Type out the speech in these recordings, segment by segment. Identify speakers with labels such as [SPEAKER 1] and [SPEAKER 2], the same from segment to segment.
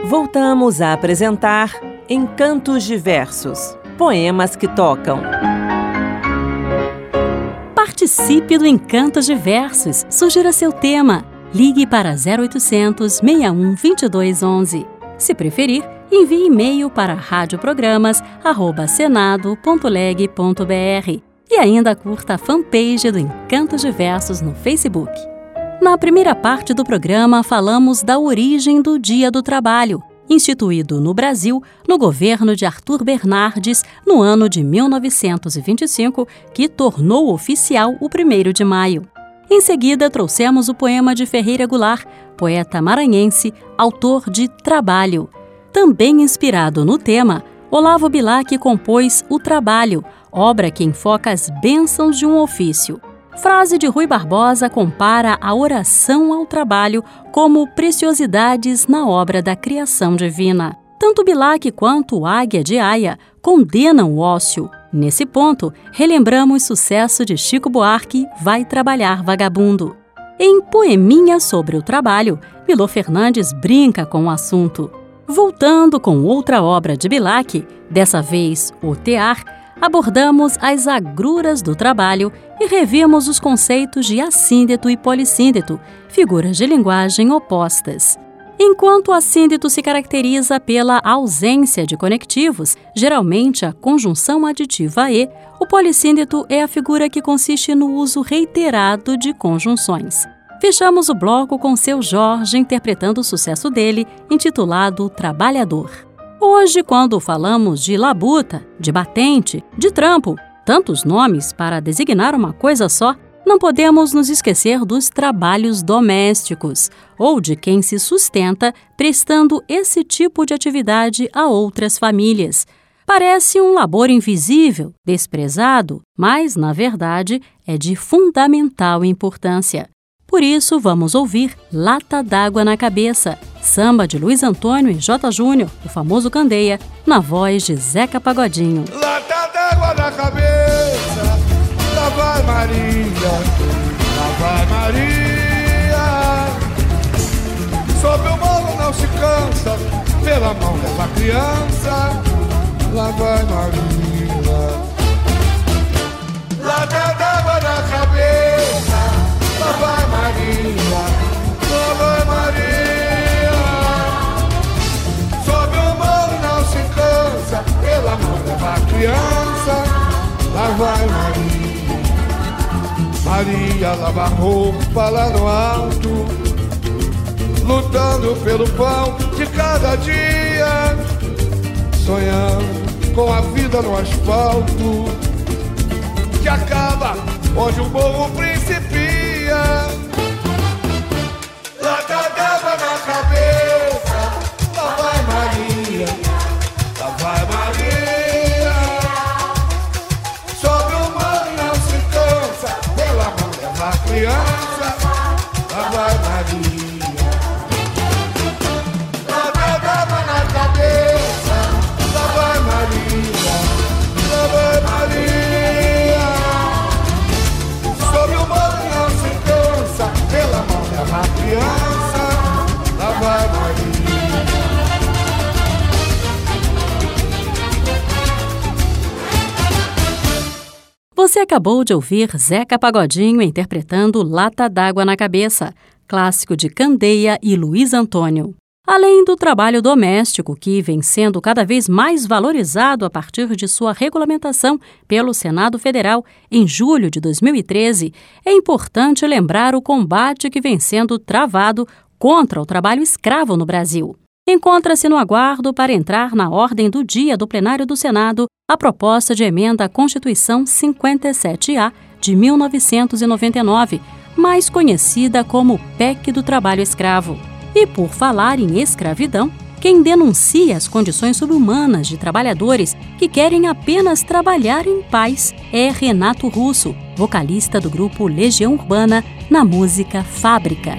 [SPEAKER 1] Voltamos a apresentar Encantos Diversos, poemas que tocam.
[SPEAKER 2] Participe do Encantos Diversos. Sugira seu tema. Ligue para 0800 61 22 11. Se preferir, envie e-mail para radioprogramas@senado.leg.br e ainda curta a fanpage do Encantos Diversos no Facebook. Na primeira parte do programa, falamos da origem do Dia do Trabalho, instituído no Brasil no governo de Arthur Bernardes no ano de 1925, que tornou oficial o 1º de maio. Em seguida, trouxemos o poema de Ferreira Goulart, poeta maranhense, autor de Trabalho. Também inspirado no tema, Olavo Bilac compôs O Trabalho, obra que enfoca as bênçãos de um ofício. Frase de Rui Barbosa compara a oração ao trabalho como preciosidades na obra da criação divina. Tanto Bilac quanto Águia de Aia condenam o ócio. Nesse ponto, relembramos o sucesso de Chico Buarque, Vai Trabalhar, Vagabundo. Em Poeminha sobre o Trabalho, Milô Fernandes brinca com o assunto. Voltando com outra obra de Bilac, dessa vez O Tear, abordamos as agruras do trabalho e revimos os conceitos de assíndeto e polissíndeto, figuras de linguagem opostas. Enquanto o assíndeto se caracteriza pela ausência de conectivos, geralmente a conjunção aditiva e, o polissíndeto é a figura que consiste no uso reiterado de conjunções. Fechamos o bloco com Seu Jorge interpretando o sucesso dele, intitulado Trabalhador. Hoje, quando falamos de labuta, de batente, de trampo, tantos nomes para designar uma coisa só, não podemos nos esquecer dos trabalhos domésticos, ou de quem se sustenta prestando esse tipo de atividade a outras famílias. Parece um labor invisível, desprezado, mas, na verdade, é de fundamental importância. Por isso, vamos ouvir Lata d'Água na Cabeça, samba de Luiz Antônio e J. Júnior, o famoso Candeia, na voz de Zeca Pagodinho.
[SPEAKER 3] Lata d'água na cabeça, lá vai Maria, lá vai Maria. Sob o morro não se cansa, pela mão dessa criança, lá vai Maria. Lata d'água na cabeça, lá vai Maria, lá vai Maria. Sob o morro não se cansa, pela mão da criança, lá vai Maria. Maria lava roupa lá no alto, lutando pelo pão de cada dia, sonhando com a vida no asfalto, que acaba onde o morro principia. Lata d'água na cabeça, lá vai Maria, lá vai Maria. Sobre o morro não se cansa, pela mão da criança, lá vai Maria. Lata d'água na cabeça, lá vai Maria, lá vai Maria. Sobre o morro não se cansa, pela mão da criança, lá vai Maria.
[SPEAKER 2] Você acabou de ouvir Zeca Pagodinho interpretando Lata d'Água na Cabeça, clássico de Candeia e Luiz Antônio. Além do trabalho doméstico, que vem sendo cada vez mais valorizado a partir de sua regulamentação pelo Senado Federal em julho de 2013, é importante lembrar o combate que vem sendo travado contra o trabalho escravo no Brasil. Encontra-se no aguardo para entrar na ordem do dia do plenário do Senado a proposta de emenda à Constituição 57A de 1999, mais conhecida como PEC do Trabalho Escravo. E por falar em escravidão, quem denuncia as condições subhumanas de trabalhadores que querem apenas trabalhar em paz é Renato Russo, vocalista do grupo Legião Urbana, na música Fábrica.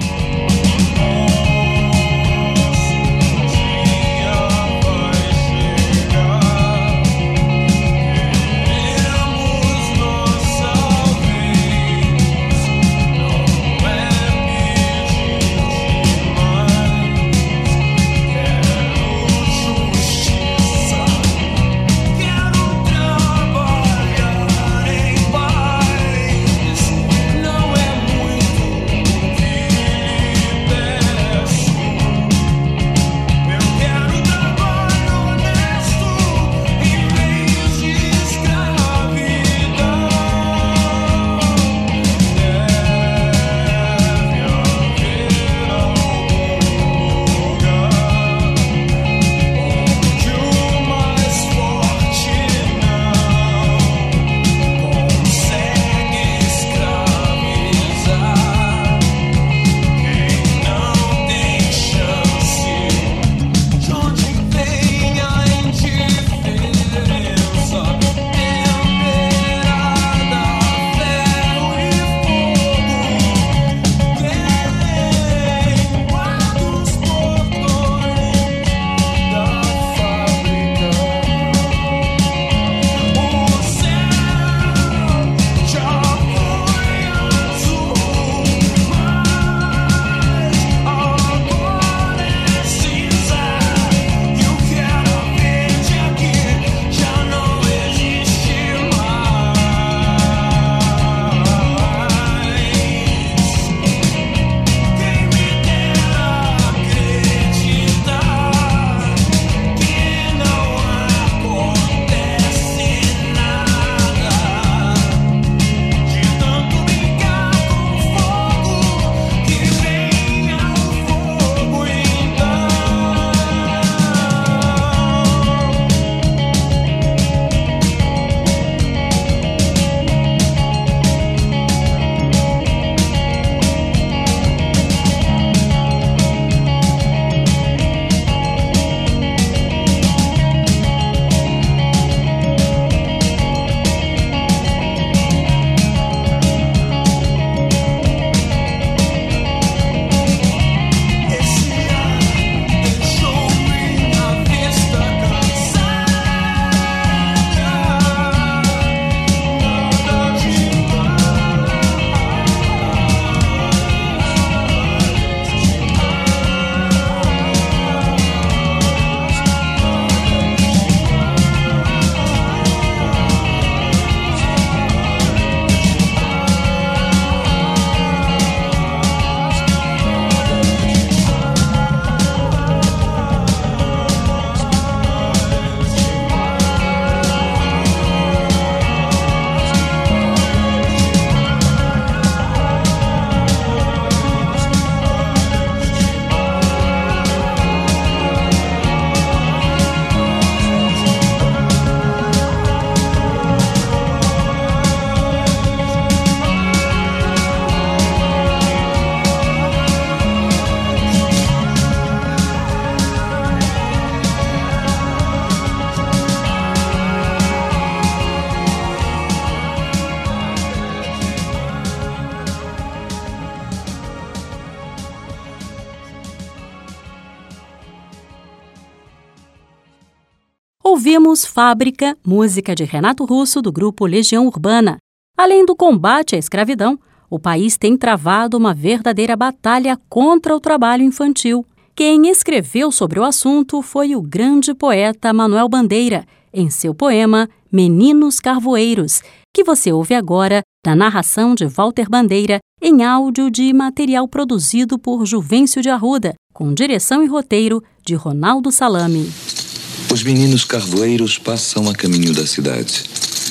[SPEAKER 2] Ouvimos Fábrica, música de Renato Russo, do grupo Legião Urbana. Além do combate à escravidão, o país tem travado uma verdadeira batalha contra o trabalho infantil. Quem escreveu sobre o assunto foi o grande poeta Manuel Bandeira, em seu poema Meninos Carvoeiros, que você ouve agora na narração de Walter Bandeira, em áudio de material produzido por Juvencio de Arruda, com direção e roteiro de Ronaldo Salame.
[SPEAKER 4] Os meninos carvoeiros passam a caminho da cidade.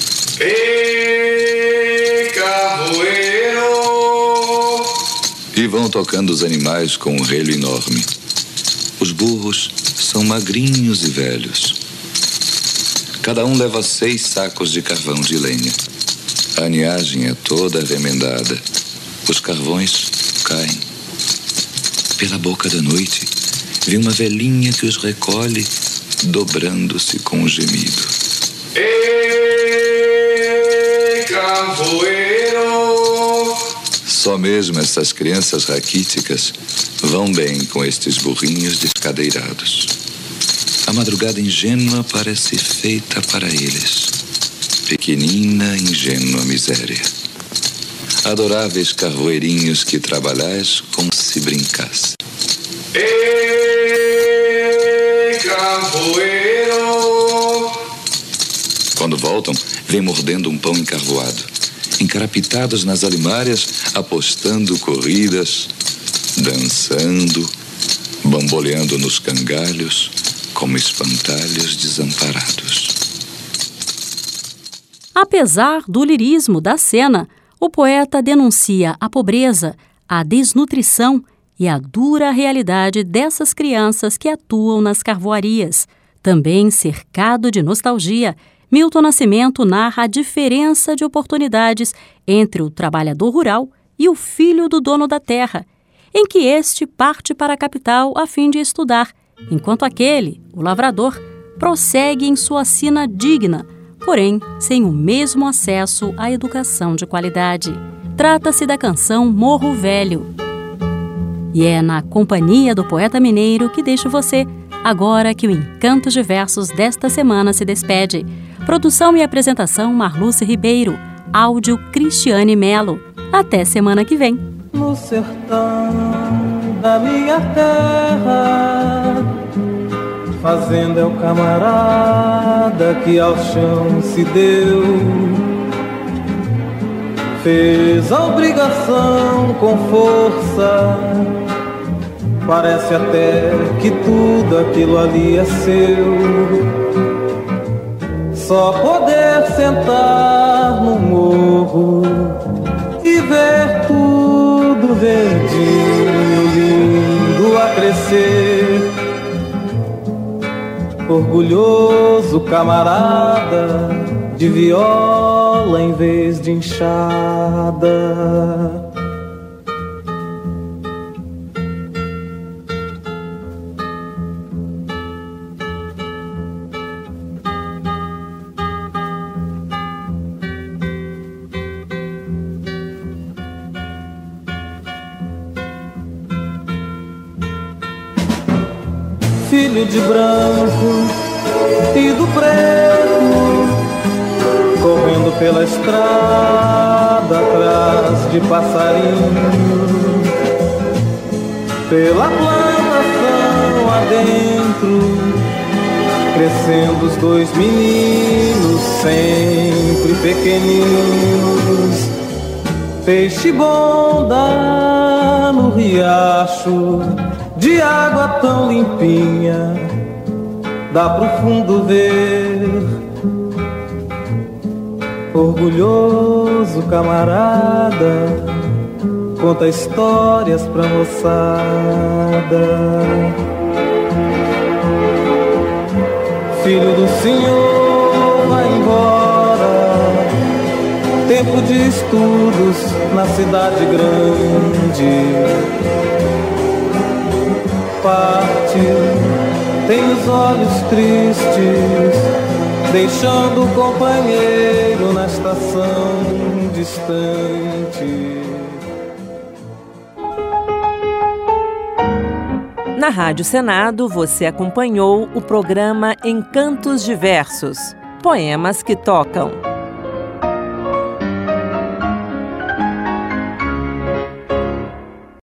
[SPEAKER 3] Ei, carvoeiro!
[SPEAKER 4] E vão tocando os animais com um relho enorme. Os burros são magrinhos e velhos. Cada um leva 6 sacos de carvão de lenha. A aninhagem é toda remendada. Os carvões caem. Pela boca da noite, vi uma velhinha que os recolhe, dobrando-se com um gemido.
[SPEAKER 3] Ei, carvoeiro!
[SPEAKER 4] Só mesmo essas crianças raquíticas vão bem com estes burrinhos descadeirados. A madrugada ingênua parece feita para eles. Pequenina, ingênua miséria. Adoráveis carvoeirinhos que trabalhais como se brincasse.
[SPEAKER 3] Ei, carvoeiro!
[SPEAKER 4] Quando voltam, vêm mordendo um pão encarvoado, encarapitados nas alimárias, apostando corridas, dançando, bamboleando nos cangalhos, como espantalhos desamparados.
[SPEAKER 2] Apesar do lirismo da cena, o poeta denuncia a pobreza, a desnutrição e a dura realidade dessas crianças que atuam nas carvoarias. Também cercado de nostalgia, Milton Nascimento narra a diferença de oportunidades entre o trabalhador rural e o filho do dono da terra, em que este parte para a capital a fim de estudar, enquanto aquele, o lavrador, prossegue em sua sina digna, porém sem o mesmo acesso à educação de qualidade. Trata-se da canção Morro Velho. E é na companhia do poeta mineiro que deixo você, agora que o Encantos de Versos desta semana se despede. Produção e apresentação Marluce Ribeiro, áudio Cristiane Melo. Até semana que vem.
[SPEAKER 5] No sertão da minha terra, fazenda é o camarada que ao chão se deu. Fez a obrigação com força, parece até que tudo aquilo ali é seu. Só poder sentar no morro e ver tudo verdinho, lindo a crescer. Orgulhoso camarada, de viola em vez de enxada. Filho de branco e do preto, correndo pela estrada atrás de passarinho, pela plantação adentro, crescendo os 2 meninos sempre pequeninos. Peixe bom dá no riacho, de água tão limpinha, dá pro fundo ver. Orgulhoso camarada, conta histórias pra moçada. Filho do senhor, vai embora, tempo de estudos na cidade grande. Parte, tem os olhos tristes, deixando o companheiro na estação distante.
[SPEAKER 1] Na Rádio Senado, você acompanhou o programa Encantos Diversos, poemas que tocam.